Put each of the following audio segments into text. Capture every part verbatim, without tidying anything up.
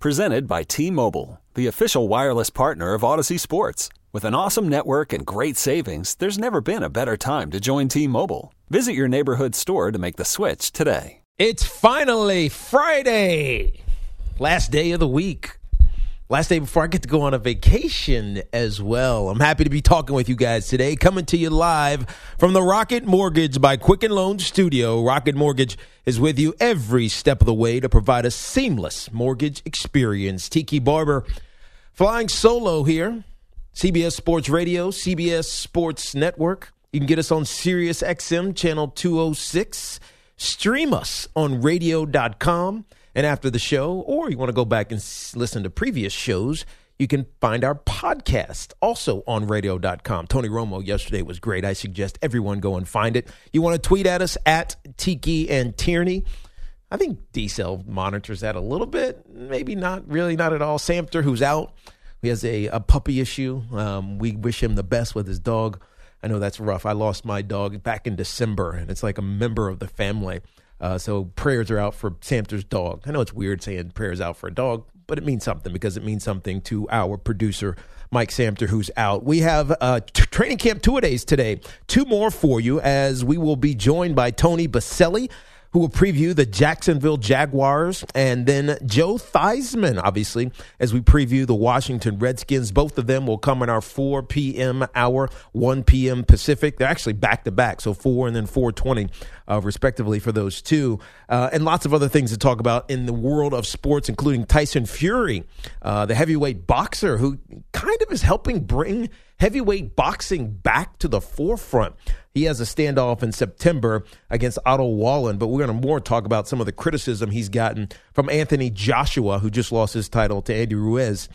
Presented by T-Mobile, the official wireless partner of Odyssey Sports. With an awesome network and great savings, there's never been a better time to join T-Mobile. Visit your neighborhood store to make the switch today. It's finally Friday. Last day of the week. Last day before I get to go on a vacation as well. I'm happy to be talking with you guys today. Coming to you live from the Rocket Mortgage by Quicken Loans Studio. Rocket Mortgage is with you every step of the way to provide a seamless mortgage experience. Tiki Barber flying solo here. C B S Sports Radio, C B S Sports Network. You can get us on Sirius X M channel two oh six. Stream us on radio dot com. And after the show, or you want to go back and listen to previous shows, you can find our podcast also on radio dot com. Tony Romo yesterday was great. I suggest everyone go and find it. You want to tweet at us at Tiki and Tierney. I think D-Cell monitors that a little bit. Maybe not, really not at all. Samter, who's out, he has a, a puppy issue. Um, we wish him the best with his dog. I know that's rough. I lost my dog back in December, and it's like a member of the family. Uh, so prayers are out for Samter's dog. I know it's weird saying prayers out for a dog, but it means something because it means something to our producer, Mike Samter, who's out. We have uh, t- training camp two-a-days today. Two more for you as we will be joined by Tony Baselli, who will preview the Jacksonville Jaguars, and then Joe Theismann, obviously, as we preview the Washington Redskins. Both of them will come in our four p.m. hour, one p.m. Pacific. They're actually back-to-back, so four and then four twenty, uh, respectively, for those two. Uh, and lots of other things to talk about in the world of sports, including Tyson Fury, uh, the heavyweight boxer, who kind of is helping bring heavyweight boxing back to the forefront. He has a standoff in September against Otto Wallin, but we're going to more talk about some of the criticism he's gotten from Anthony Joshua, who just lost his title to Andy Ruiz.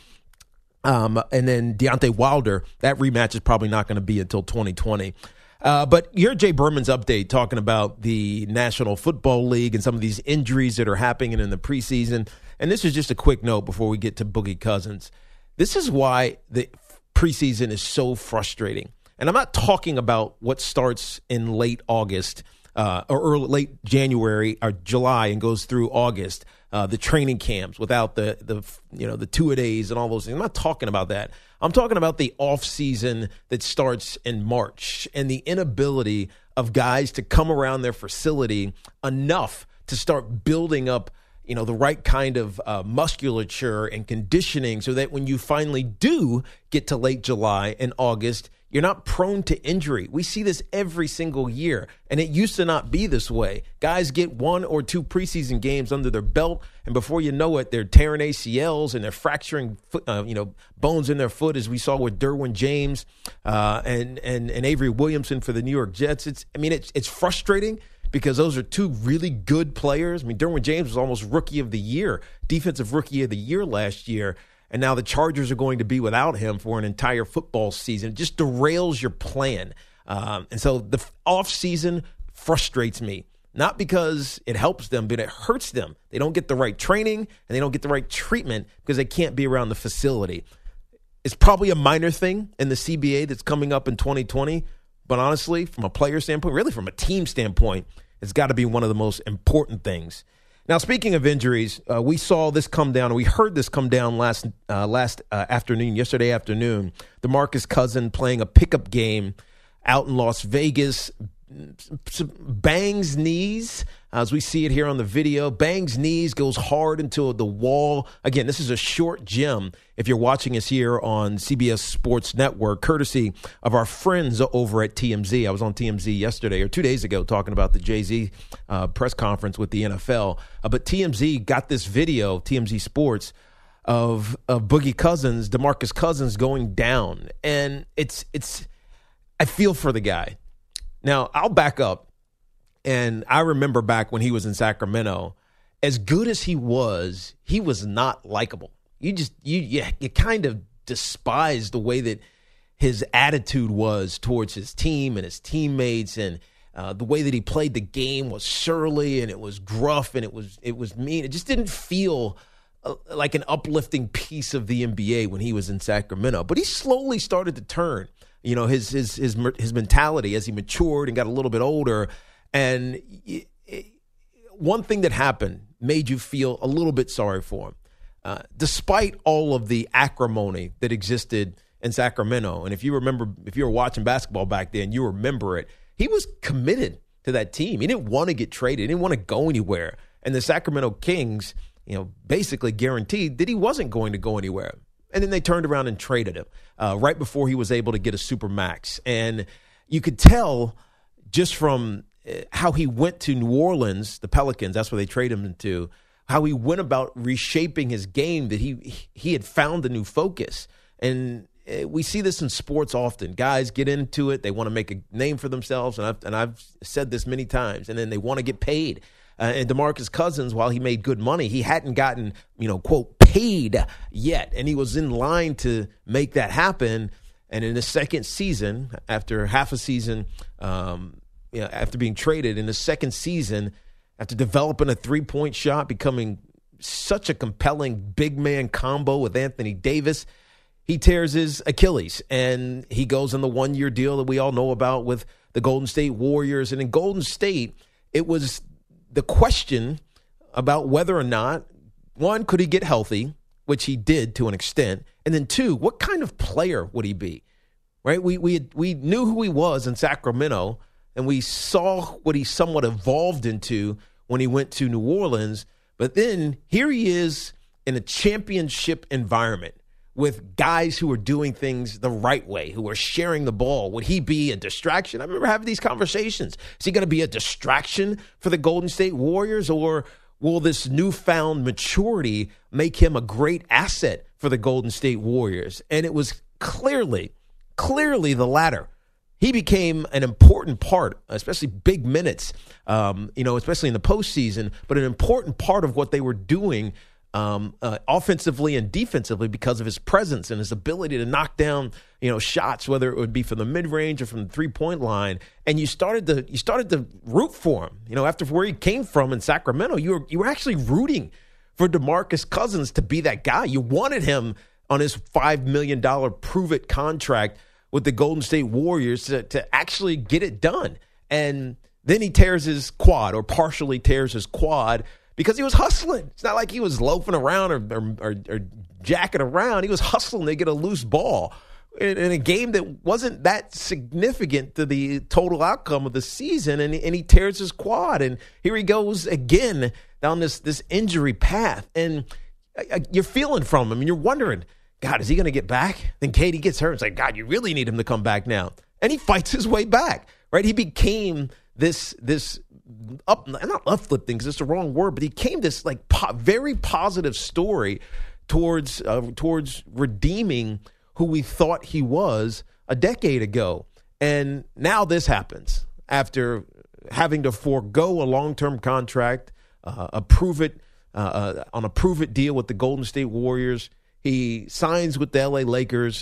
Um, and then Deontay Wilder, that rematch is probably not going to be until twenty twenty. Uh, but you're Jay Berman's update talking about the National Football League and some of these injuries that are happening in the preseason. And this is just a quick note before we get to Boogie Cousins. This is why the preseason is so frustrating. And I'm not talking about what starts in late August uh, or early, late January or July and goes through August, uh, the training camps without the, the you know, the two-a-days and all those things. I'm not talking about that. I'm talking about the off-season that starts in March and the inability of guys to come around their facility enough to start building up, you know, the right kind of uh, musculature and conditioning so that when you finally do get to late July and August, you're not prone to injury. We see this every single year, and it used to not be this way. Guys get one or two preseason games under their belt, and before you know it, they're tearing A C Ls and they're fracturing, foot, uh, you know, bones in their foot, as we saw with Derwin James uh, and and and Avery Williamson for the New York Jets. It's, I mean, it's it's frustrating because those are two really good players. I mean, Derwin James was almost Rookie of the Year, Defensive Rookie of the Year last year. And now the Chargers are going to be without him for an entire football season. It just derails your plan. Um, and so the offseason frustrates me, not because it helps them, but it hurts them. They don't get the right training and they don't get the right treatment because they can't be around the facility. It's probably a minor thing in the C B A that's coming up in twenty twenty. But honestly, from a player standpoint, really from a team standpoint, it's got to be one of the most important things. Now, speaking of injuries, uh, we saw this come down, and we heard this come down last uh, last uh, afternoon, yesterday afternoon. DeMarcus Cousins playing a pickup game out in Las Vegas, bangs knees, as we see it here on the video. Bangs knees, goes hard into the wall. Again, this is a short gym. If you're watching us here on C B S Sports Network, courtesy of our friends over at T M Z. I was on T M Z yesterday or two days ago talking about the Jay-Z uh, press conference with the N F L. Uh, but T M Z got this video, T M Z Sports, of, of Boogie Cousins, DeMarcus Cousins going down. And it's it's I feel for the guy. Now, I'll back up, and I remember back when he was in Sacramento, as good as he was, he was not likable. You just, you, you, you kind of despise the way that his attitude was towards his team and his teammates, and uh, the way that he played the game was surly, and it was gruff, and it was, it was mean. It just didn't feel uh, like an uplifting piece of the N B A when he was in Sacramento. But he slowly started to turn. You know, his his his his mentality as he matured and got a little bit older. And it, it, one thing that happened made you feel a little bit sorry for him. uh, despite all of the acrimony that existed in Sacramento, and if you remember, if you were watching basketball back then, you remember it, he was committed to that team. He didn't want to get traded. He didn't want to go anywhere. And the Sacramento Kings, you know, basically guaranteed that he wasn't going to go anywhere. And then they turned around and traded him uh, right before he was able to get a Supermax. And you could tell just from how he went to New Orleans, the Pelicans, that's where they traded him into, how he went about reshaping his game, that he he had found a new focus. And we see this in sports often. Guys get into it. They want to make a name for themselves. And I've, and I've said this many times. And then they want to get paid. Uh, and DeMarcus Cousins, while he made good money, he hadn't gotten, you know, quote, paid yet. And he was in line to make that happen. And in the second season, after half a season, um, you know, after being traded, in the second season, after developing a three-point shot, becoming such a compelling big man combo with Anthony Davis, he tears his Achilles, and he goes on the one-year deal that we all know about with the Golden State Warriors. And in Golden State, it was the question about whether or not, one, could he get healthy, which he did to an extent, and then two, what kind of player would he be, right? We we had, we knew who he was in Sacramento, and we saw what he somewhat evolved into when he went to New Orleans, but then here he is in a championship environment with guys who are doing things the right way, who are sharing the ball. Would he be a distraction? I remember having these conversations. Is he going to be a distraction for the Golden State Warriors, or will this newfound maturity make him a great asset for the Golden State Warriors? And it was clearly, clearly the latter. He became an important part, especially big minutes, um, you know, especially in the postseason, but an important part of what they were doing Um, uh, offensively and defensively because of his presence and his ability to knock down, you know, shots, whether it would be from the mid-range or from the three-point line. And you started to you started to root for him. You know, after where he came from in Sacramento, you were you were actually rooting for DeMarcus Cousins to be that guy. You wanted him on his five million dollars prove-it contract with the Golden State Warriors to, to actually get it done. And then he tears his quad, or partially tears his quad, because he was hustling. It's not like he was loafing around or, or, or, or jacking around. He was hustling to get a loose ball in, in a game that wasn't that significant to the total outcome of the season, and, and he tears his quad. And here he goes again down this, this injury path. And you're feeling from him, and you're wondering, God, is he going to get back? Then Katie gets hurt. It's like, God, you really need him to come back now. And he fights his way back, right? He became this this up, not uplifting because it's the wrong word, but he came this like po- very positive story towards uh, towards redeeming who we thought he was a decade ago. And now this happens after having to forego a long-term contract, uh, a prove it uh, uh, on a prove it deal with the Golden State Warriors. He signs with the L A Lakers.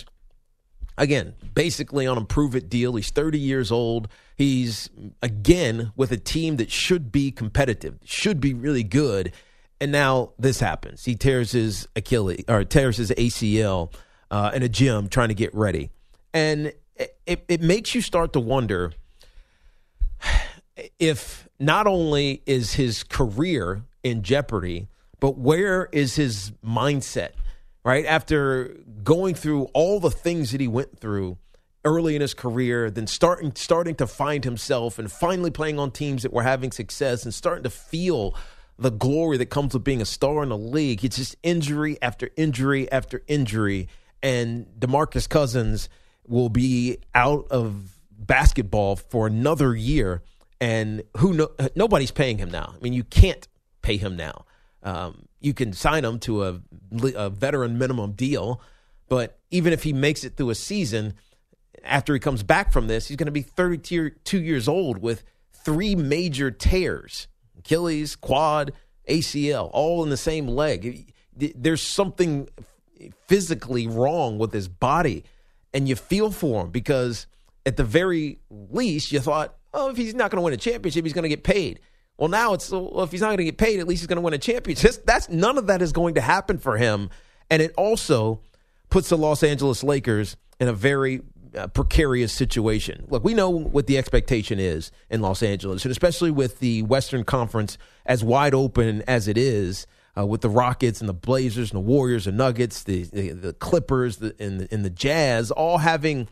Again, basically on a prove-it deal. He's thirty years old. He's, again, with a team that should be competitive, should be really good. And now this happens. He tears his Achilles, or tears his A C L uh, in a gym trying to get ready. And it, it, it makes you start to wonder if not only is his career in jeopardy, but where is his mindset? Right, after going through all the things that he went through early in his career, then starting starting to find himself and finally playing on teams that were having success and starting to feel the glory that comes with being a star in the league. It's just injury after injury after injury. And DeMarcus Cousins will be out of basketball for another year. And who no, nobody's paying him now. I mean, you can't pay him now. Um, you can sign him to a, a veteran minimum deal, but even if he makes it through a season, after he comes back from this, he's going to be thirty-two years old with three major tears, Achilles, quad, A C L, all in the same leg. There's something physically wrong with his body, and you feel for him because at the very least you thought, oh, if he's not going to win a championship, he's going to get paid. Well, now it's, well, if he's not going to get paid, at least he's going to win a championship. That's, none of that is going to happen for him. And it also puts the Los Angeles Lakers in a very uh, precarious situation. Look, we know what the expectation is in Los Angeles, and especially with the Western Conference as wide open as it is, uh, with the Rockets and the Blazers and the Warriors and Nuggets, the the, the Clippers the, and, the, and the Jazz, all having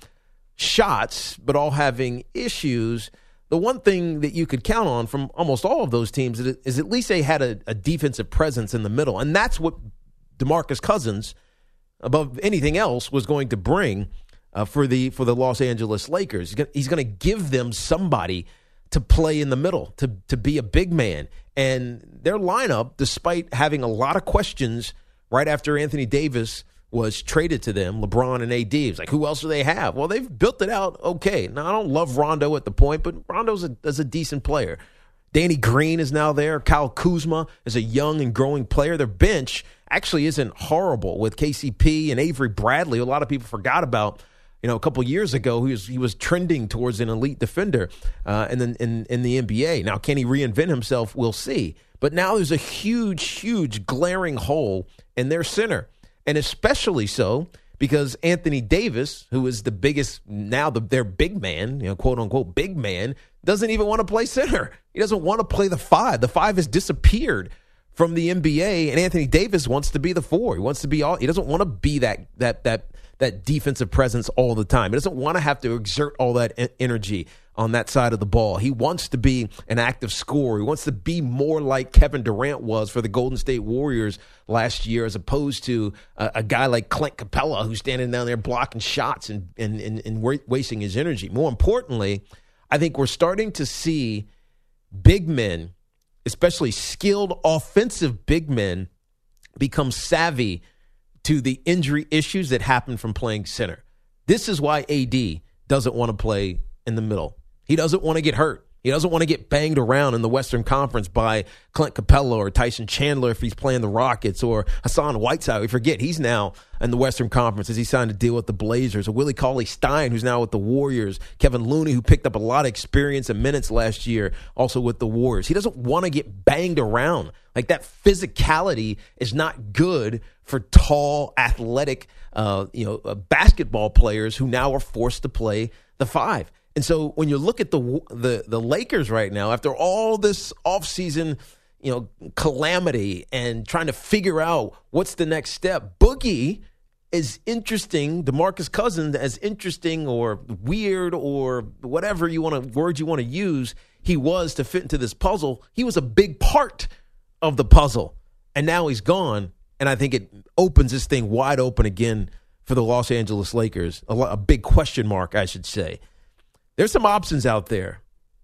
shots, but all having issues. The one thing that you could count on from almost all of those teams is at least they had a, a defensive presence in the middle. And that's what DeMarcus Cousins, above anything else, was going to bring uh, for the for the Los Angeles Lakers. He's going to give them somebody to play in the middle, to, to be a big man. And their lineup, despite having a lot of questions right after Anthony Davis was traded to them, LeBron and A D. It's like, who else do they have? Well, they've built it out okay. Now, I don't love Rondo at the point, but Rondo's a, is a decent player. Danny Green is now there. Kyle Kuzma is a young and growing player. Their bench actually isn't horrible with K C P and Avery Bradley. A lot of people forgot about, you know, a couple years ago, he was he was trending towards an elite defender uh, in, the, in, in the N B A. Now, can he reinvent himself? We'll see. But now there's a huge, huge glaring hole in their center. And especially so because Anthony Davis, who is the biggest, now the, their big man, you know, quote unquote big man, doesn't even want to play center. He doesn't want to play the five. The five has disappeared from the N B A, and Anthony Davis wants to be the four. He wants to be all. He doesn't want to be that that that that defensive presence all the time. He doesn't want to have to exert all that e- energy on that side of the ball. He wants to be an active scorer. He wants to be more like Kevin Durant was for the Golden State Warriors last year, as opposed to a, a guy like Clint Capella who's standing down there blocking shots and, and, and, and wasting his energy. More importantly, I think we're starting to see big men, especially skilled offensive big men, become savvy to the injury issues that happen from playing center. This is why A D doesn't want to play in the middle. He doesn't want to get hurt. He doesn't want to get banged around in the Western Conference by Clint Capella or Tyson Chandler if he's playing the Rockets, or Hassan Whiteside. We forget he's now in the Western Conference as he signed a deal with the Blazers, or Willie Cauley-Stein, who's now with the Warriors, Kevin Looney, who picked up a lot of experience and minutes last year, also with the Warriors. He doesn't want to get banged around. Like, that physicality is not good for tall, athletic, uh, you know, uh, basketball players who now are forced to play the five. And so when you look at the the the Lakers right now, after all this offseason, you know, calamity and trying to figure out what's the next step, Boogie is interesting. DeMarcus Cousins, as interesting or weird or whatever you want to word you want to use, he was to fit into this puzzle. He was a big part of the puzzle, and now he's gone. And I think it opens this thing wide open again for the Los Angeles Lakers. A, a big question mark, I should say. There's some options out there.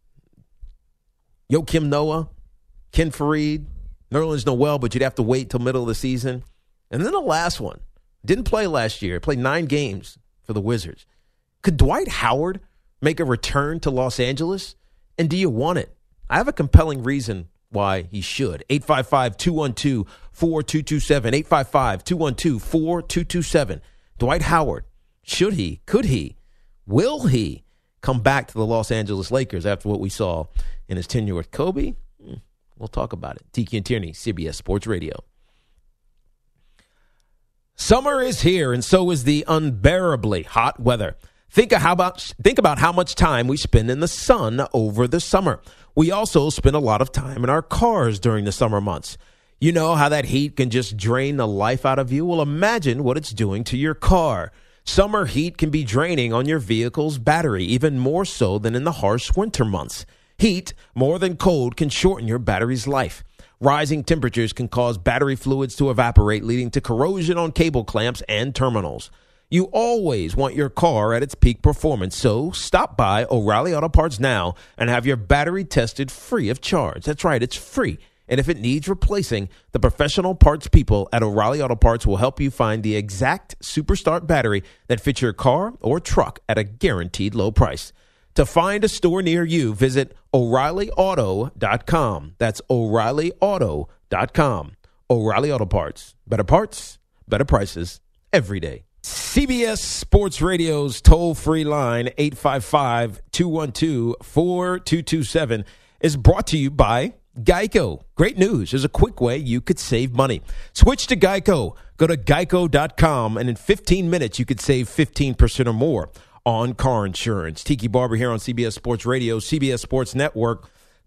Joakim Noah, Ken Farid, Nerlens Noel, but you'd have to wait till middle of the season. And then the last one. Didn't play last year. Played nine games for the Wizards. Could Dwight Howard make a return to Los Angeles? And do you want it? I have a compelling reason why he should. eight five five, two one two, four two two seven. eight five five, two one two, four two two seven. Dwight Howard. Should he? Could he? Will he come back to the Los Angeles Lakers after what we saw in his tenure with Kobe? We'll talk about it. Tiki and Tierney, C B S Sports Radio. Summer is here, and so is the unbearably hot weather. Think of how about think about how much time we spend in the sun over the summer. We also spend a lot of time in our cars during the summer months. You know how that heat can just drain the life out of you? Well, imagine what it's doing to your car. Summer heat can be draining on your vehicle's battery, even more so than in the harsh winter months. Heat, more than cold, can shorten your battery's life. Rising temperatures can cause battery fluids to evaporate, leading to corrosion on cable clamps and terminals. You always want your car at its peak performance, so stop by O'Reilly Auto Parts now and have your battery tested free of charge. That's right, it's free. And if it needs replacing, the professional parts people at O'Reilly Auto Parts will help you find the exact Superstart battery that fits your car or truck at a guaranteed low price. To find a store near you, visit O'Reilly Auto dot com. That's O'Reilly Auto dot com. O'Reilly Auto Parts. Better parts, better prices every day. C B S Sports Radio's toll-free line, eight five five, two one two, four two two seven, is brought to you by Geico. Great news. There's a quick way you could save money. Switch to Geico. Go to geico dot com, and in fifteen minutes, you could save fifteen percent or more on car insurance. Tiki Barber here on C B S Sports Radio, C B S Sports Network.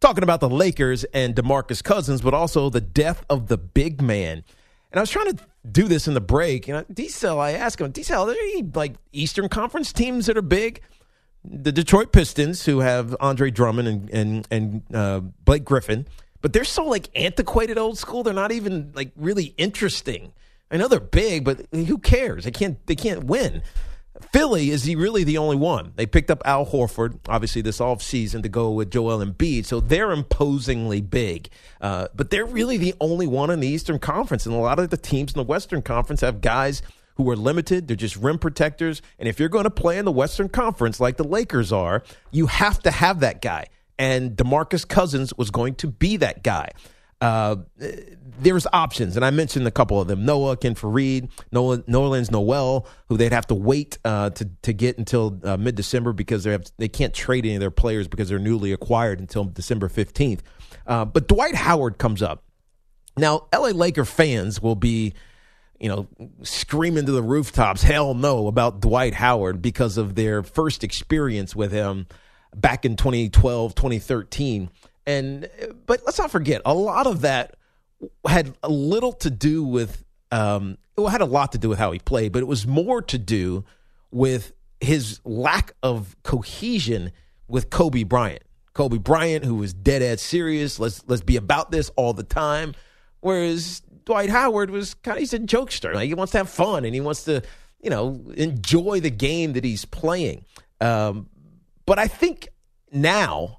talking about the Lakers and DeMarcus Cousins, but also the death of the big man. And I was trying to do this in the break. You know, D-Cell, I asked him, D-Cell, are there any like Eastern Conference teams that are big? The Detroit Pistons, who have Andre Drummond and and, and uh, Blake Griffin, but they're so like antiquated old school. They're not even like really interesting. I know they're big, but who cares? They can't they can't win. Philly, is he really the only one? They picked up Al Horford, obviously, this offseason to go with Joel Embiid, so they're imposingly big. Uh, but they're really the only one in the Eastern Conference, and a lot of the teams in the Western Conference have guys who are limited. They're just rim protectors, and if you're going to play in the Western Conference like the Lakers are, you have to have that guy, and DeMarcus Cousins was going to be that guy. Uh, there's options, and I mentioned a couple of them. Noah Ken-Fareed, Noah, Nerlens Noel, who they'd have to wait uh, to to get until uh, mid-December because they have they can't trade any of their players because they're newly acquired until December fifteenth. Uh, but Dwight Howard comes up. Now, L A Laker fans will be, you know, screaming to the rooftops, hell no, about Dwight Howard because of their first experience with him back in twenty twelve, twenty thirteen. And but let's not forget, a lot of that had a little to do with um, it had a lot to do with how he played, but it was more to do with his lack of cohesion with Kobe Bryant. Kobe Bryant, who was dead-ass serious, let's let's be about this all the time, whereas Dwight Howard was kind of he's a jokester. Like, he wants to have fun and he wants to, you know, enjoy the game that he's playing. Um, but I think now,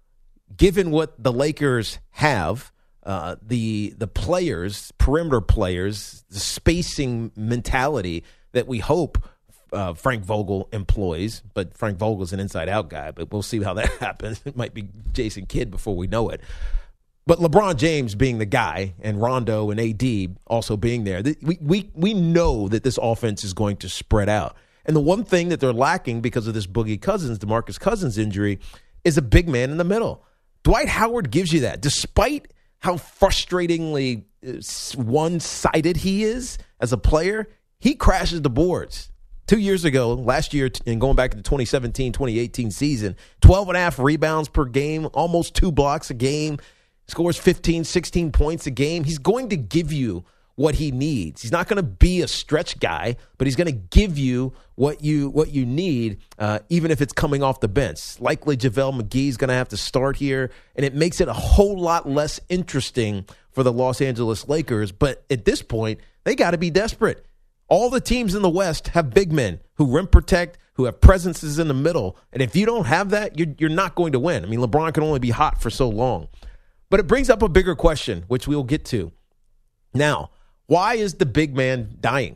given what the Lakers have, uh, the the players, perimeter players, the spacing mentality that we hope uh, Frank Vogel employs, but Frank Vogel's an inside-out guy, but we'll see how that happens. It might be Jason Kidd before we know it. But LeBron James being the guy and Rondo and A D also being there, we we we know that this offense is going to spread out. And the one thing that they're lacking because of this Boogie Cousins, DeMarcus Cousins injury, is a big man in the middle. Dwight Howard gives you that. Despite how frustratingly one-sided he is as a player, he crashes the boards. Two years ago, last year, and going back to the twenty seventeen twenty eighteen season, twelve and a half rebounds per game, almost two blocks a game, scores fifteen, sixteen points a game. He's going to give you what he needs. He's not going to be a stretch guy, but he's going to give you what you what you need, uh, even if it's coming off the bench. Likely JaVale McGee is going to have to start here, and it makes it a whole lot less interesting for the Los Angeles Lakers. But at this point, they got to be desperate. All the teams in the West have big men who rim protect, who have presences in the middle, and if you don't have that, you're, you're not going to win. I mean, LeBron can only be hot for so long. But it brings up a bigger question, which we'll get to. Now, why is the big man dying?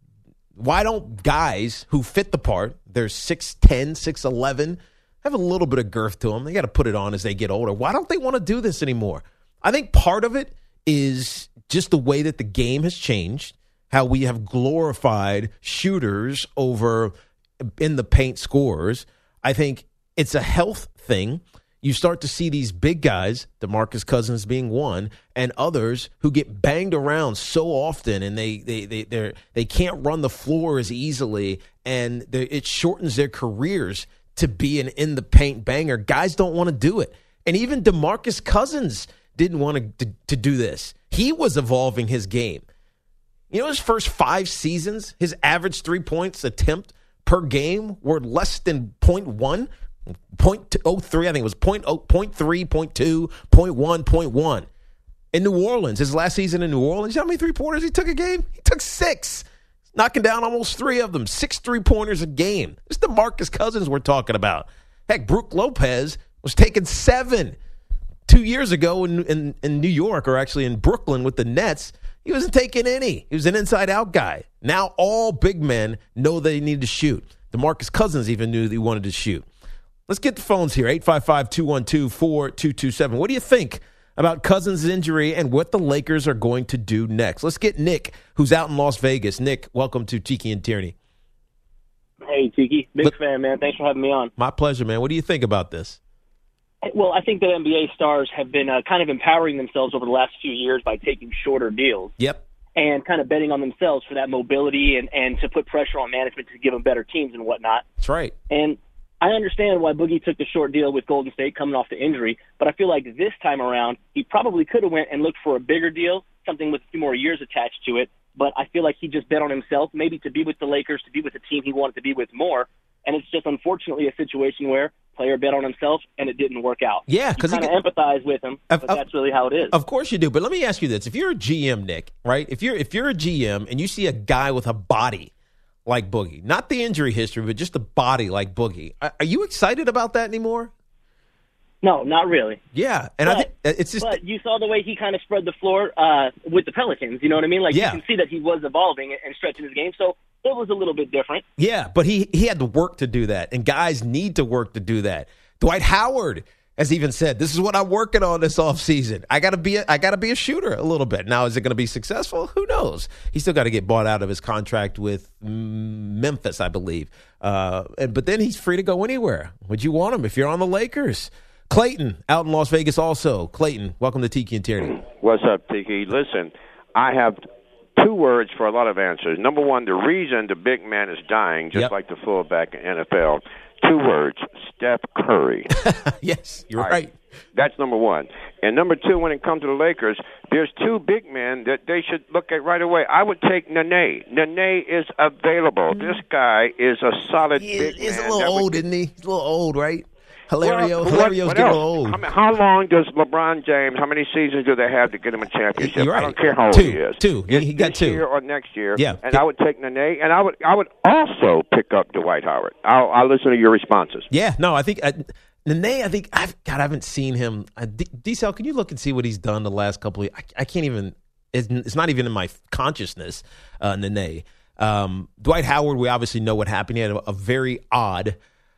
Why don't guys who fit the part, they're six ten, six eleven, have a little bit of girth to them? They got to put it on as they get older. Why don't they want to do this anymore? I think part of it is just the way that the game has changed, how we have glorified shooters over in the paint scorers. I think it's a health thing. You start to see these big guys, DeMarcus Cousins being one, and others who get banged around so often, and they they they they they can't run the floor as easily, and it shortens their careers to be an in the paint banger. Guys don't want to do it, and even DeMarcus Cousins didn't want to, to to do this. He was evolving his game. You know, his first five seasons, his average three points attempt per game were less than point one. point oh three, I think it was point oh, point three, point two, point one, point one. In New Orleans, his last season in New Orleans, you know how many three-pointers he took a game? He took six, knocking down almost three of them, six three-pointers a game. This is the DeMarcus Cousins we're talking about. Heck, Brook Lopez was taking seven two years ago in, in, in New York, or actually in Brooklyn with the Nets. He wasn't taking any. He was an inside-out guy. Now all big men know they need to shoot. DeMarcus Cousins even knew that he wanted to shoot. Let's get the phones here, eight five five, two one two, four two two seven. What do you think about Cousins' injury and what the Lakers are going to do next? Let's get Nick, who's out in Las Vegas. Nick, welcome to Tiki and Tierney. Hey, Tiki. Big Look, fan, man. Thanks for having me on. My pleasure, man. What do you think about this? Well, I think that N B A stars have been uh, kind of empowering themselves over the last few years by taking shorter deals. Yep. And kind of betting on themselves for that mobility and, and to put pressure on management to give them better teams and whatnot. That's right. And I understand why Boogie took the short deal with Golden State coming off the injury, but I feel like this time around he probably could have went and looked for a bigger deal, something with a few more years attached to it. But I feel like he just bet on himself, maybe to be with the Lakers, to be with the team he wanted to be with more. And it's just unfortunately a situation where player bet on himself and it didn't work out. Yeah, because you kind of empathize with him, of, but of, that's really how it is. Of course you do. But let me ask you this: if you're a G M, Nick, right? If you're if you're a G M and you see a guy with a body like Boogie, not the injury history, but just the body like Boogie, are, are you excited about that anymore? No, not really. Yeah, and but, I think it's just. But you saw the way he kind of spread the floor uh, with the Pelicans. You know what I mean? Like yeah. you can see that he was evolving and stretching his game. So it was a little bit different. Yeah, but he he had to work to do that, and guys need to work to do that. Dwight Howard has even said, "This is what I'm working on this offseason. I got to be a, I got to be a shooter a little bit." Now, is it going to be successful? Who knows? He's still got to get bought out of his contract with Memphis, I believe. Uh, and, but then he's free to go anywhere. Would you want him if you're on the Lakers? Clayton out in Las Vegas also. Clayton, welcome to Tiki and Tierney. What's up, Tiki? Listen, I have two words for a lot of answers. Number one, the reason the big man is dying, just yep. like the fullback in N F L. Two words, Steph Curry. Yes, you're right. right. That's number one. And number two, when it comes to the Lakers, there's two big men that they should look at right away. I would take Nene. Nene is available. Mm-hmm. This guy is a solid he big is, he's man. He's a little old, get... isn't he? He's a little old, right? Hilario, well, Hilario's what, what getting else? a little old. I mean, how long does LeBron James, how many seasons do they have to get him a championship? You're right. I don't care how old two, he is. Two. He, he got this two. This year or next year. Yeah. And I would take Nene, and I would I would also pick up Dwight Howard. I'll, I'll listen to your responses. Yeah. No, I think uh, Nene, I think, I've, God, I haven't seen him. Uh, D- D-Cell, can you look and see what he's done the last couple of years? I, I can't even, it's, it's not even in my consciousness, uh, Nene. Um, Dwight Howard, we obviously know what happened. He had a, a very odd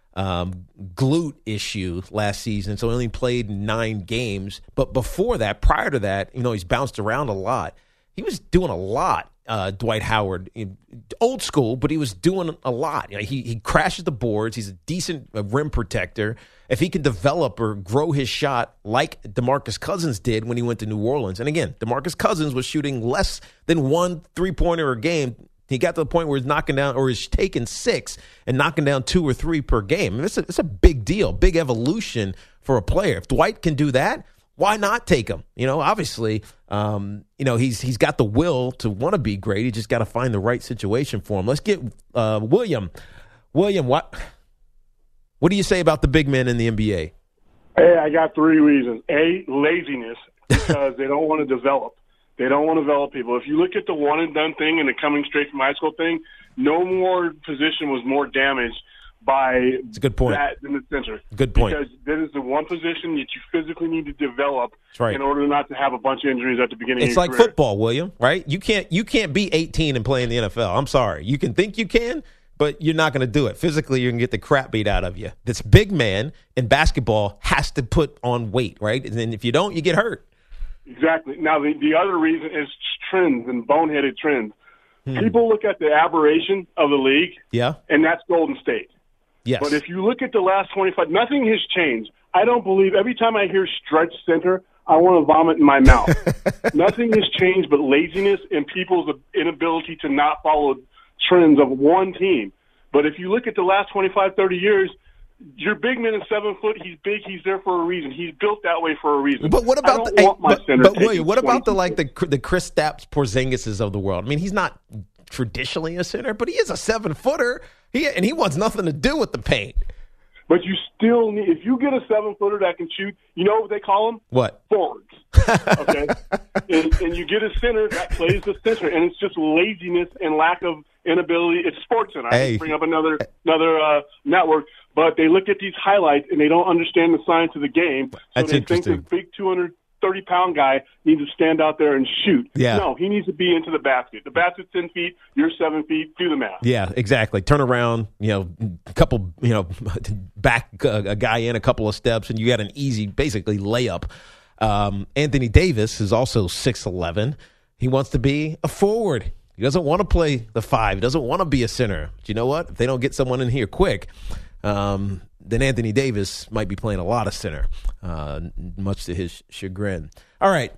um, glute issue last season, so he only played nine games. But before that, prior to that, you know, he's bounced around a lot. He was doing a lot, uh, Dwight Howard, old school, but he was doing a lot. You know, he he crashes the boards. He's a decent uh, rim protector. If he can develop or grow his shot like DeMarcus Cousins did when he went to New Orleans, and again, DeMarcus Cousins was shooting less than one three-pointer a game. He got to the point where he's knocking down, or he's taking six and knocking down two or three per game. I mean, it's a, it's a big deal, big evolution for a player. If Dwight can do that, why not take him? You know, obviously, um, you know, he's he's got the will to want to be great. He just got to find the right situation for him. Let's get uh, William. William, what what do you say about the big men in the N B A? Hey, I got three reasons. A, laziness, because they don't want to develop. They don't want to develop people. If you look at the one and done thing and the coming straight from high school thing, no more position was more damaged by it's a good point. that than the center. Good point. Because that is the one position that you physically need to develop right. in order not to have a bunch of injuries at the beginning it's of your like career. Football, William, right? You can't you can't be eighteen and play in the N F L. I'm sorry. You can think you can, but you're not going to do it. Physically, you're going to get the crap beat out of you. This big man in basketball has to put on weight, right? And if you don't, you get hurt. Exactly. Now, the, the other reason is trends and boneheaded trends. Hmm. People look at the aberration of the league, yeah, and that's Golden State. Yes. But if you look at the last twenty-five, nothing has changed. I don't believe, every time I hear stretch center, I want to vomit in my mouth. Nothing has changed but laziness and people's inability to not follow trends of one team. But if you look at the last twenty-five, thirty years, your big man is seven foot. He's big. He's there for a reason. He's built that way for a reason. But what about I don't the? want my But, center but taking William, what about the like twenty the the Chris Stapps Porzingises of the world? I mean, he's not traditionally a center, but he is a seven footer. He and he wants nothing to do with the paint. But you still need, if you get a seven footer that can shoot, you know what they call them? What? Forwards. Okay? and, and you get a center that plays the center, and it's just laziness and lack of inability. It's sports center. I Hey. can bring up another another uh, network, but they look at these highlights and they don't understand the science of the game. So That's they interesting. think this big two hundred thirty pound guy needs to stand out there and shoot. Yeah. No, he needs to be into the basket. The basket's ten feet. You're seven feet. Do the math. Yeah, exactly. Turn around, you know, a couple, you know, back a, a guy in a couple of steps, and you got an easy, basically, layup. Um, Anthony Davis is also six eleven. He wants to be a forward. He doesn't want to play the five. He doesn't want to be a center. But you know what? If they don't get someone in here quick, um, then Anthony Davis might be playing a lot of center, uh, much to his chagrin. All right.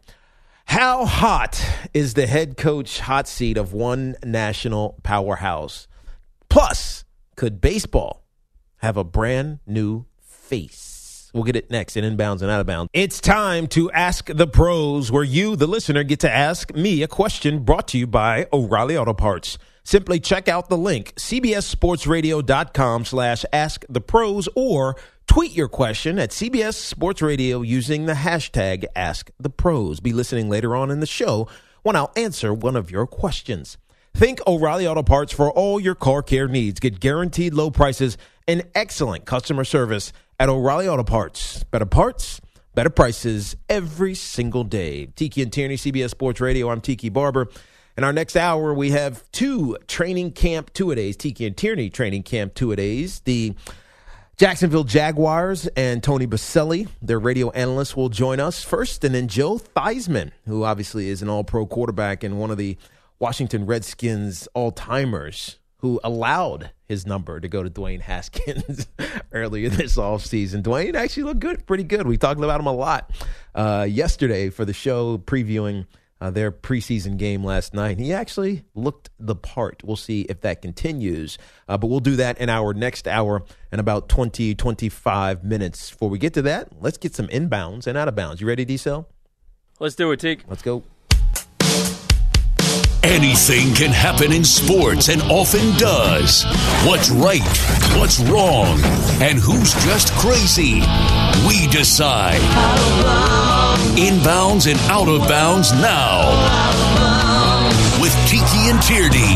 How hot is the head coach hot seat of one national powerhouse? Plus, could baseball have a brand new face. We'll get it next in Inbounds and Out of Bounds. It's time to Ask the Pros, where you, the listener, get to ask me a question, brought to you by O'Reilly Auto Parts. Simply check out the link, cbssportsradio.com slash ask the pros, or tweet your question at C B S Sports Radio using the hashtag Ask the Pros. Be listening later on in the show when I'll answer one of your questions. Think O'Reilly Auto Parts for all your car care needs. Get guaranteed low prices and excellent customer service at O'Reilly Auto Parts. Better parts, better prices every single day. Tiki and Tierney, C B S Sports Radio. I'm Tiki Barber. In our next hour, we have two training camp two-a-days, Tiki and Tierney training camp two-a-days. The Jacksonville Jaguars and Tony Baselli, their radio analyst, will join us first, and then Joe Theismann, who obviously is an all-pro quarterback and one of the Washington Redskins all-timers, who allowed his number to go to Dwayne Haskins earlier this offseason. Dwayne actually looked good, pretty good. We talked about him a lot uh, yesterday for the show, previewing Uh, their preseason game last night. He actually looked the part. We'll see if that continues. Uh, but we'll do that in our next hour in about twenty, twenty-five minutes. Before we get to that, let's get some inbounds and out of bounds. You ready, D-Cell? Let's do it, Teak. Let's go. Anything can happen in sports and often does. What's right, what's wrong, and who's just crazy? We decide. Inbounds and out of bounds now. With Tiki and Tierney.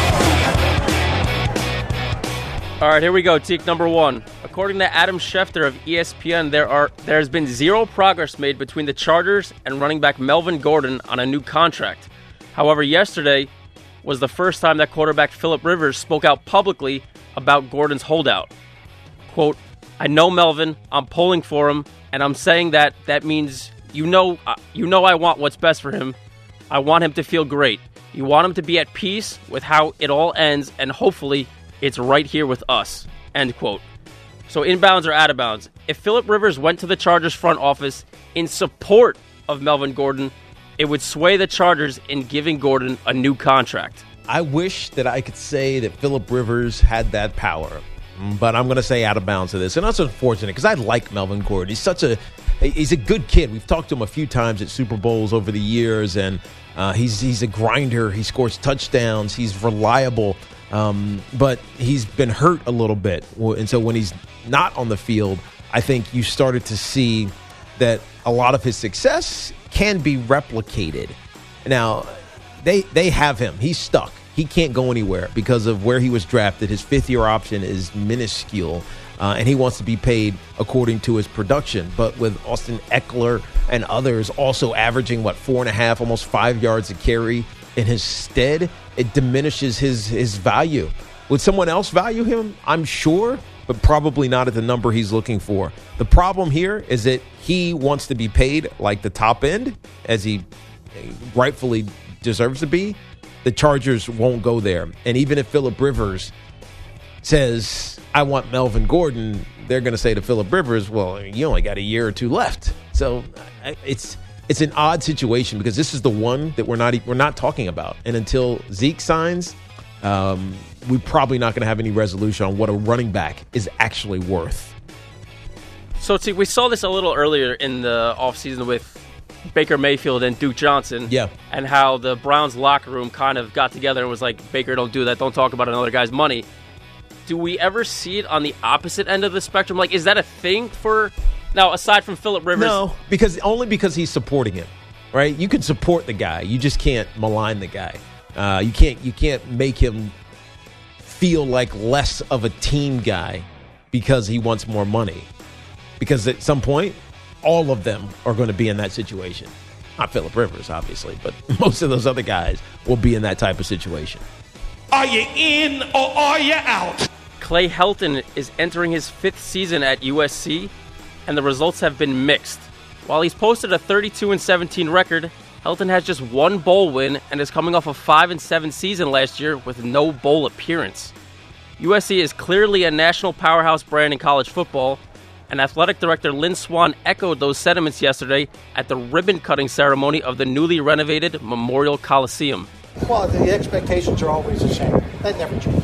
All right, here we go. Teak number one. According to Adam Schefter of E S P N, there are there has been zero progress made between the Chargers and running back Melvin Gordon on a new contract. However, yesterday was the first time that quarterback Phillip Rivers spoke out publicly about Gordon's holdout. Quote, I know Melvin, I'm pulling for him, and I'm saying that that means you know uh, you know I want what's best for him. I want him to feel great. You want him to be at peace with how it all ends, and hopefully it's right here with us. End quote. So inbounds or out of bounds. If Phillip Rivers went to the Chargers front office in support of Melvin Gordon, it would sway the Chargers in giving Gordon a new contract. I wish that I could say that Phillip Rivers had that power, but I'm going to say out of bounds to this. And that's unfortunate because I like Melvin Gordon. He's such a he's a good kid. We've talked to him a few times at Super Bowls over the years, and uh, he's he's a grinder. He scores touchdowns. He's reliable, um, but he's been hurt a little bit. And so when he's not on the field, I think you started to see that a lot of his success can be replicated. Now, they they have him. He's stuck. He can't go anywhere because of where he was drafted. His fifth-year option is minuscule, uh, and he wants to be paid according to his production. But with Austin Eckler and others also averaging, what, four and a half, almost five yards a carry in his stead, it diminishes his, his value. Would someone else value him? I'm sure, but probably not at the number he's looking for. The problem here is that he wants to be paid like the top end, as he rightfully deserves to be. The Chargers won't go there. And even if Phillip Rivers says, I want Melvin Gordon, they're going to say to Phillip Rivers, well, you only got a year or two left. So it's it's an odd situation because this is the one that we're not we're not talking about. And until Zeke signs, um, we're probably not going to have any resolution on what a running back is actually worth. So, see, we saw this a little earlier in the offseason with Baker Mayfield and Duke Johnson. Yeah. And how the Browns locker room kind of got together and was like, Baker, don't do that. Don't talk about another guy's money. Do we ever see it on the opposite end of the spectrum? Like, is that a thing for... Now, aside from Phillip Rivers... No, because only because he's supporting him, right? You can support the guy. You just can't malign the guy. Uh, you can't you can't make him feel like less of a team guy because he wants more money. Because at some point, all of them are going to be in that situation. Not Phillip Rivers, obviously, but most of those other guys will be in that type of situation. Are you in or are you out? Clay Helton is entering his fifth season at U S C, and the results have been mixed. While he's posted a thirty-two and seventeen record, Helton has just one bowl win and is coming off a five and seven season last year with no bowl appearance. U S C is clearly a national powerhouse brand in college football, and athletic director Lynn Swann echoed those sentiments yesterday at the ribbon-cutting ceremony of the newly renovated Memorial Coliseum. Well, the expectations are always the same. That never changes.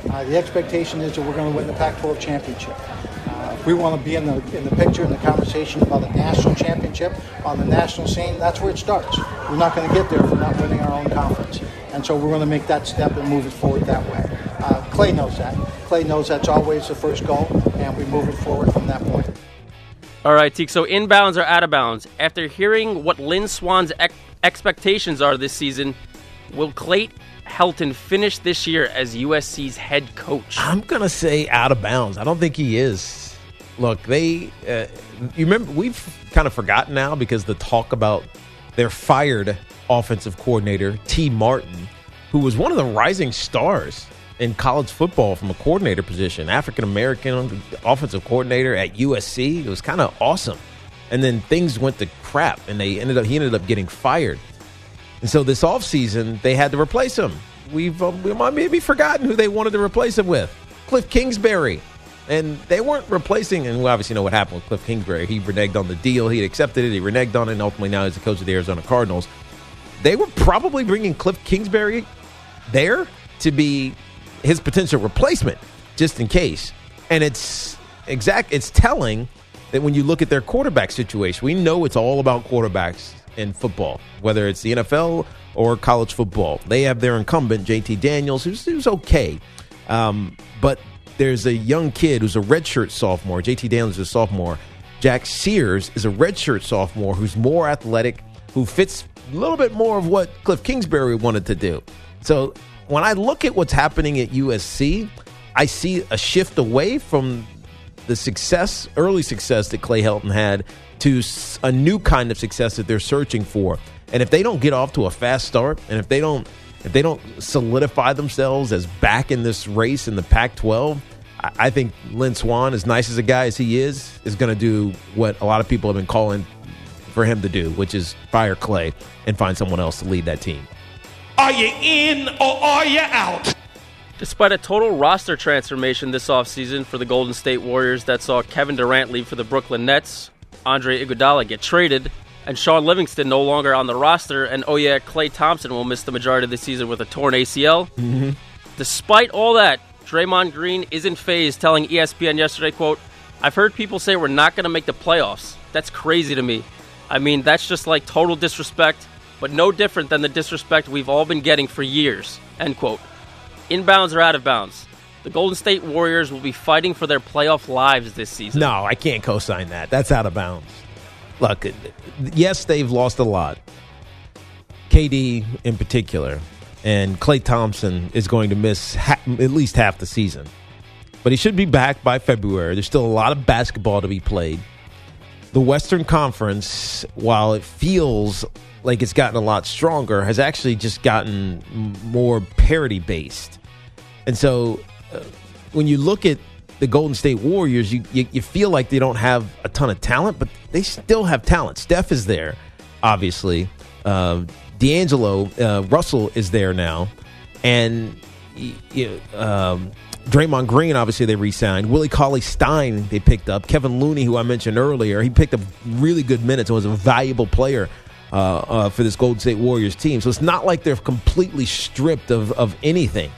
Uh, the expectation is that we're going to win the Pac twelve championship. Uh, if we want to be in the in the picture, in the conversation about a national championship on the national scene, that's where it starts. We're not going to get there if we're not winning our own conference. And so we're going to make that step and move it forward that way. Uh, Clay knows that. Clay knows that's always the first goal, and we move it forward from that point. All right, Teak, so inbounds or out of bounds? After hearing what Lynn Swann's ex- expectations are this season, will Clay Helton finish this year as U S C's head coach? I'm going to say out of bounds. I don't think he is. Look, they, uh, you remember, we've kind of forgotten now because the talk about their fired offensive coordinator, T. Martin, who was one of the rising stars in college football from a coordinator position, African-American offensive coordinator at U S C. It was kind of awesome. And then things went to crap, and they ended up he ended up getting fired. And so this offseason, they had to replace him. We've uh, we might maybe forgotten who they wanted to replace him with. Cliff Kingsbury. And they weren't replacing, and we obviously know what happened with Cliff Kingsbury. He reneged on the deal. He accepted it. He reneged on it, and ultimately now he's the coach of the Arizona Cardinals. They were probably bringing Cliff Kingsbury there to be his potential replacement, just in case. And it's exact. It's telling that when you look at their quarterback situation, we know it's all about quarterbacks in football, whether it's the N F L or college football. They have their incumbent, J T Daniels, who's, who's okay. Um, but there's a young kid who's a redshirt sophomore. J T Daniels is a sophomore. Jack Sears is a redshirt sophomore who's more athletic, who fits a little bit more of what Cliff Kingsbury wanted to do. So when I look at what's happening at U S C, I see a shift away from the success, early success that Clay Helton had to a new kind of success that they're searching for. And if they don't get off to a fast start, and if they don't if they don't solidify themselves as back in this race in the Pac twelve, I, I think Lynn Swann, as nice as a guy as he is, is going to do what a lot of people have been calling for him to do, which is fire Clay and find someone else to lead that team. Are you in or are you out? Despite a total roster transformation this offseason for the Golden State Warriors that saw Kevin Durant leave for the Brooklyn Nets, Andre Iguodala get traded, and Shaun Livingston no longer on the roster, and oh yeah, Klay Thompson will miss the majority of the season with a torn A C L. Mm-hmm. Despite all that, Draymond Green isn't phased, telling E S P N yesterday, quote, "I've heard people say we're not going to make the playoffs. That's crazy to me. I mean, that's just like total disrespect, but no different than the disrespect we've all been getting for years," end quote. Inbounds or out of bounds? The Golden State Warriors will be fighting for their playoff lives this season. No, I can't co-sign that. That's out of bounds. Look, yes, they've lost a lot. K D in particular. And Klay Thompson is going to miss ha- at least half the season. But he should be back by February. There's still a lot of basketball to be played. The Western Conference, while it feels like it's gotten a lot stronger, has actually just gotten more parity-based. And so uh, when you look at the Golden State Warriors, you, you you feel like they don't have a ton of talent, but they still have talent. Steph is there, obviously. Uh, D'Angelo uh, Russell is there now. And you know, um, Draymond Green, obviously, they re-signed. Willie Cauley-Stein, they picked up. Kevin Looney, who I mentioned earlier, he picked up really good minutes and was a valuable player uh, uh, for this Golden State Warriors team. So it's not like they're completely stripped of, of anything.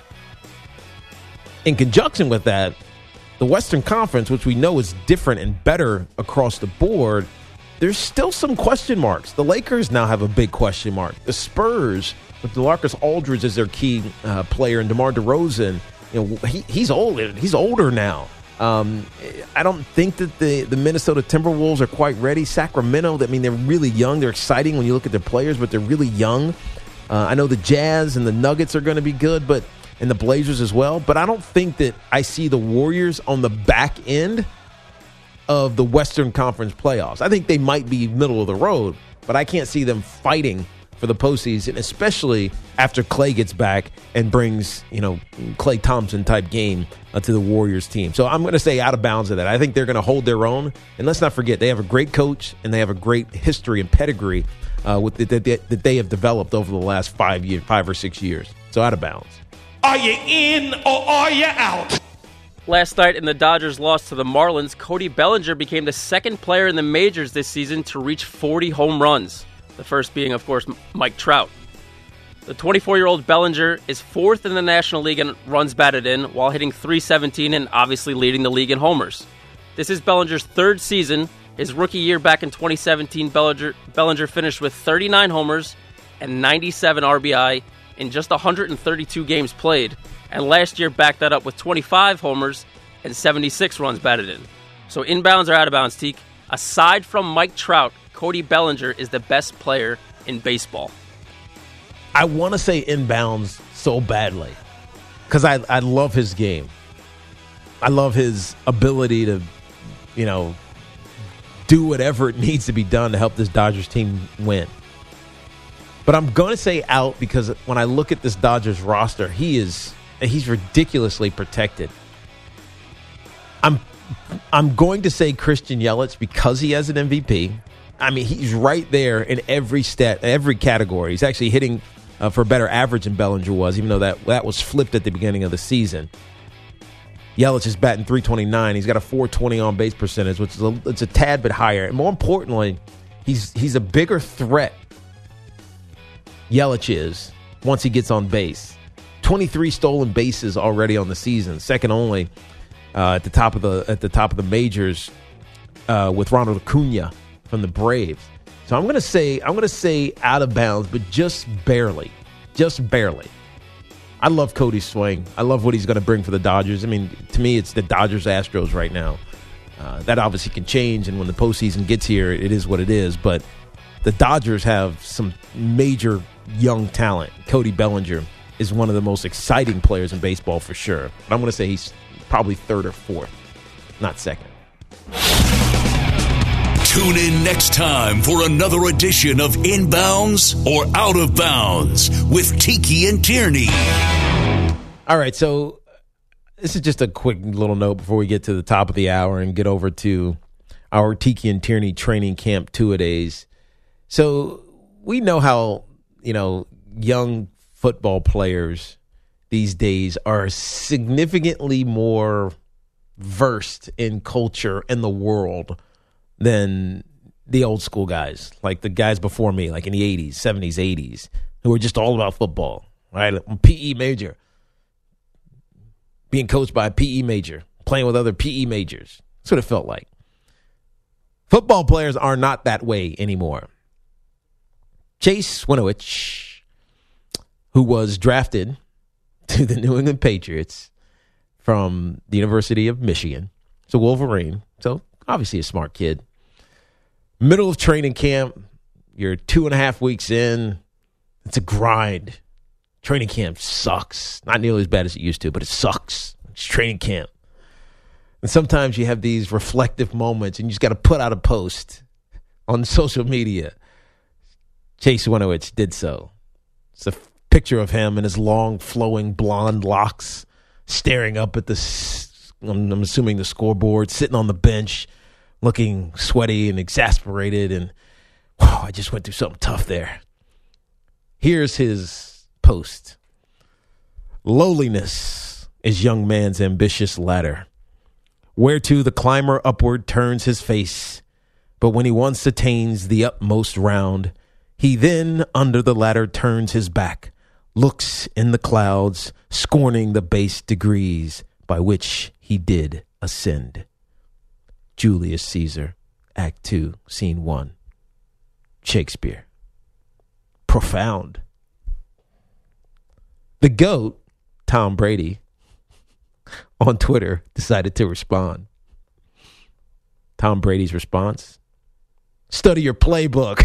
In conjunction with that, the Western Conference, which we know is different and better across the board, there's still some question marks. The Lakers now have a big question mark. The Spurs, with DeLarcus Aldridge as their key uh, player, and DeMar DeRozan, you know, he, he's old. He's older now. Um, I don't think that the, the Minnesota Timberwolves are quite ready. Sacramento, I mean, they're really young. They're exciting when you look at their players, but they're really young. Uh, I know the Jazz and the Nuggets are going to be good, but and the Blazers as well. But I don't think that I see the Warriors on the back end of the Western Conference playoffs. I think they might be middle of the road, but I can't see them fighting for the postseason, especially after Clay gets back and brings, you know, Klay Thompson type game uh, to the Warriors team. So I'm going to say out of bounds of that. I think they're going to hold their own. And let's not forget, they have a great coach and they have a great history and pedigree uh, with the, that, that they have developed over the last five years, five or six years. So out of bounds. Are you in or are you out? Last night in the Dodgers' loss to the Marlins, Cody Bellinger became the second player in the majors this season to reach forty home runs. The first being, of course, Mike Trout. The twenty-four-year-old Bellinger is fourth in the National League in runs batted in, while hitting three seventeen and obviously leading the league in homers. This is Bellinger's third season. His rookie year back in twenty seventeen, Bellinger, Bellinger finished with thirty-nine homers and ninety-seven R B I in just one hundred thirty-two games played, and last year backed that up with twenty-five homers and seventy-six runs batted in. So inbounds or out of bounds, Teak? Aside from Mike Trout, Cody Bellinger is the best player in baseball. I want to say inbounds so badly because I, I love his game. I love his ability to, you know, do whatever it needs to be done to help this Dodgers team win. But I'm going to say out because when I look at this Dodgers roster, he is he's ridiculously protected. I'm I'm going to say Christian Yelich because he has an M V P. I mean, he's right there in every stat, every category. He's actually hitting uh, for a better average than Bellinger was, even though that, that was flipped at the beginning of the season. Yelich is batting three twenty-nine. He's got a four twenty on-base percentage, which is a, it's a tad bit higher. And more importantly, he's he's a bigger threat, Yelich is, once he gets on base. twenty-three stolen bases already on the season, second only uh, at the top of the at the top of the majors uh, with Ronald Acuna from the Braves. So I'm gonna say I'm gonna say out of bounds, but just barely, just barely. I love Cody's swing. I love what he's going to bring for the Dodgers. I mean, to me, it's the Dodgers-Astros right now. Uh, that obviously can change, and when the postseason gets here, it is what it is. But the Dodgers have some major young talent. Cody Bellinger is one of the most exciting players in baseball for sure. But I'm going to say he's probably third or fourth, not second. Tune in next time for another edition of Inbounds or Out of Bounds with Tiki and Tierney. All right, so this is just a quick little note before we get to the top of the hour and get over to our Tiki and Tierney training camp two-a-days. So we know how, you know, young football players these days are significantly more versed in culture and the world than the old school guys, like the guys before me, like in the eighties, seventies, eighties, who were just all about football, right? P E major, being coached by a P E major, playing with other P E majors. That's what it felt like. Football players are not that way anymore. Chase Winovich, who was drafted to the New England Patriots from the University of Michigan, it's a Wolverine, so obviously a smart kid. Middle of training camp, you're two and a half weeks in. It's a grind. Training camp sucks. Not nearly as bad as it used to, but it sucks. It's training camp. And sometimes you have these reflective moments and you just got to put out a post on social media. Chase Winovich did so. It's a picture of him in his long, flowing blonde locks, staring up at the, I'm assuming the scoreboard, sitting on the bench, looking sweaty and exasperated, and wow, I just went through something tough there. Here's his post. Lowliness is young man's ambitious ladder, whereto the climber upward turns his face. But when he once attains the utmost round, he then under the ladder turns his back, looks in the clouds, scorning the base degrees by which he did ascend. Julius Caesar, Act two, Scene one. Shakespeare. Profound. The GOAT, Tom Brady, on Twitter decided to respond. Tom Brady's response: study your playbook.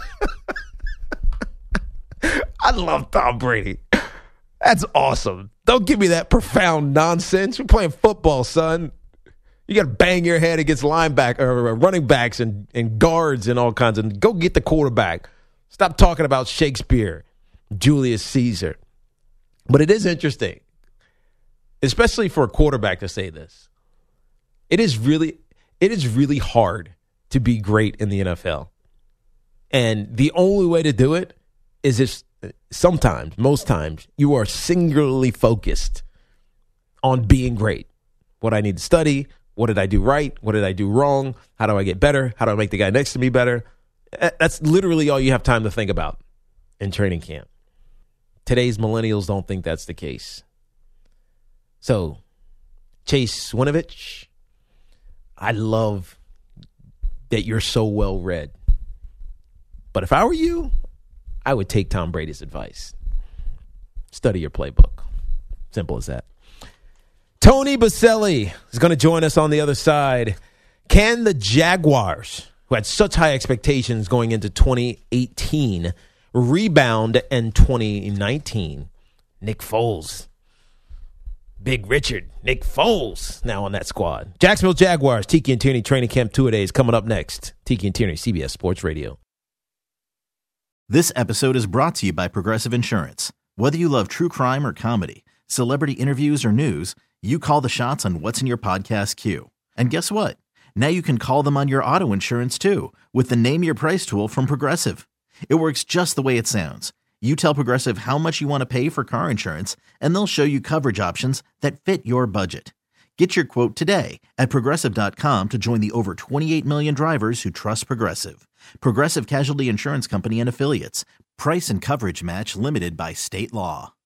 I love Tom Brady. That's awesome. Don't give me that profound nonsense. We're playing football, son. You got to bang your head against linebacker or running backs and, and guards and all kinds of. Go get the quarterback. Stop talking about Shakespeare, Julius Caesar. But it is interesting, especially for a quarterback to say this. It is really, it is really hard to be great in the N F L. And the only way to do it is if sometimes, most times, you are singularly focused on being great. What I need to study. What did I do right? What did I do wrong? How do I get better? How do I make the guy next to me better? That's literally all you have time to think about in training camp. Today's millennials don't think that's the case. So, Chase Winovich, I love that you're so well read. But if I were you, I would take Tom Brady's advice. Study your playbook. Simple as that. Tony Baselli is going to join us on the other side. Can the Jaguars, who had such high expectations going into twenty eighteen, rebound in twenty nineteen? Nick Foles. Big Richard, Nick Foles, now on that squad. Jacksonville Jaguars, Tiki and Tierney training camp two-a-days coming up next. Tiki and Tierney, C B S Sports Radio. This episode is brought to you by Progressive Insurance. Whether you love true crime or comedy, celebrity interviews or news, you call the shots on what's in your podcast queue. And guess what? Now you can call them on your auto insurance too with the Name Your Price tool from Progressive. It works just the way it sounds. You tell Progressive how much you want to pay for car insurance, and they'll show you coverage options that fit your budget. Get your quote today at Progressive dot com to join the over twenty-eight million drivers who trust Progressive. Progressive Casualty Insurance Company and Affiliates. Price and coverage match limited by state law.